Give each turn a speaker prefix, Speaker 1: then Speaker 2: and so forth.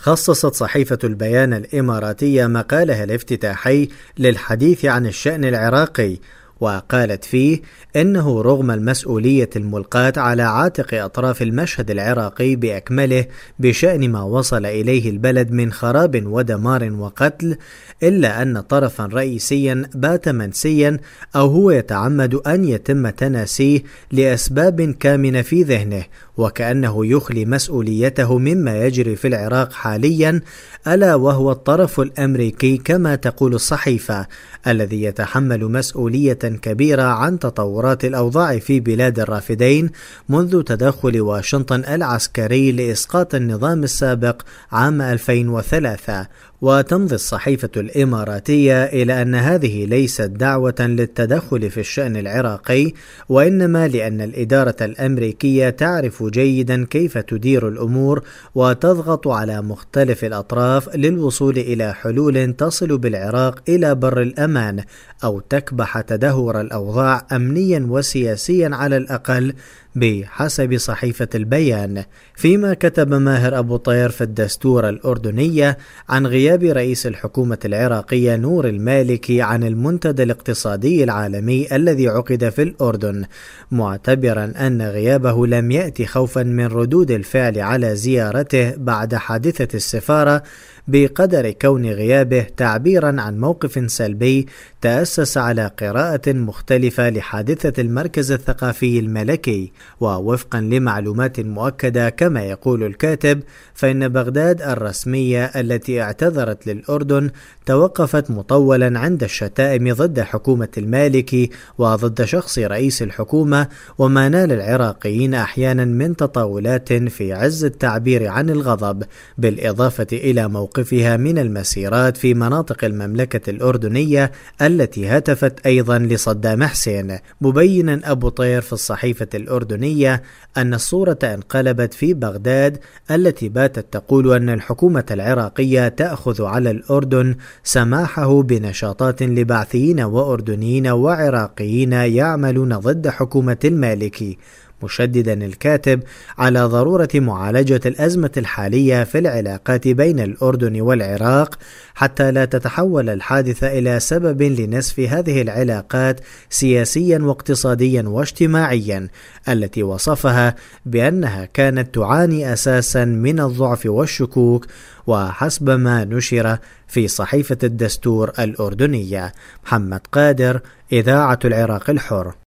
Speaker 1: خصصت صحيفة البيان الإماراتية مقالها الافتتاحي للحديث عن الشأن العراقي، وقالت فيه إنه رغم المسؤولية الملقاة على عاتق أطراف المشهد العراقي بأكمله بشأن ما وصل إليه البلد من خراب ودمار وقتل، إلا أن طرفا رئيسيا بات منسيا أو هو يتعمد أن يتم تناسيه لأسباب كامنة في ذهنه، وكأنه يخلي مسؤوليته مما يجري في العراق حاليا، ألا وهو الطرف الأمريكي كما تقول الصحيفة، الذي يتحمل مسؤولية كبيرة عن تطورات الأوضاع في بلاد الرافدين منذ تدخل واشنطن العسكري لإسقاط النظام السابق عام 2003. وتمضي الصحيفة الإماراتية إلى أن هذه ليست دعوة للتدخل في الشأن العراقي، وإنما لأن الإدارة الأمريكية تعرف جيدا كيف تدير الأمور وتضغط على مختلف الأطراف للوصول إلى حلول تصل بالعراق إلى بر الأمان أو تكبح تدهور الأوضاع أمنيا وسياسيا على الأقل بحسب صحيفة البيان. فيما كتب ماهر أبو طير في الدستور الأردنية عن غياب رئيس الحكومة العراقية نور المالكي عن المنتدى الاقتصادي العالمي الذي عقد في الأردن، معتبرا أن غيابه لم يأتي خوفا من ردود الفعل على زيارته بعد حادثة السفارة، بقدر كون غيابه تعبيرا عن موقف سلبي تأسس على قراءة مختلفة لحادثة المركز الثقافي الملكي. ووفقا لمعلومات مؤكدة كما يقول الكاتب، فإن بغداد الرسمية التي اعتذرت للأردن توقفت مطولا عند الشتائم ضد حكومة المالكي وضد شخص رئيس الحكومة، وما نال العراقيين أحيانا من تطاولات في عز التعبير عن الغضب، بالإضافة إلى موقفها من المسيرات في مناطق المملكة الأردنية التي هتفت أيضا لصدام حسين، مبينا أبو طير في الصحيفة الأردنية أن الصورة انقلبت في بغداد التي باتت تقول أن الحكومة العراقية تأخذ على الأردن سماحه بنشاطات لبعثيين وأردنيين وعراقيين يعملون ضد حكومة المالكي، مشددا الكاتب على ضرورة معالجة الأزمة الحالية في العلاقات بين الأردن والعراق حتى لا تتحول الحادثة إلى سبب لنسف هذه العلاقات سياسيا واقتصاديا واجتماعيا، التي وصفها بأنها كانت تعاني أساسا من الضعف والشكوك، وحسب ما نشر في صحيفة الدستور الأردنية. محمد قادر، إذاعة العراق الحر.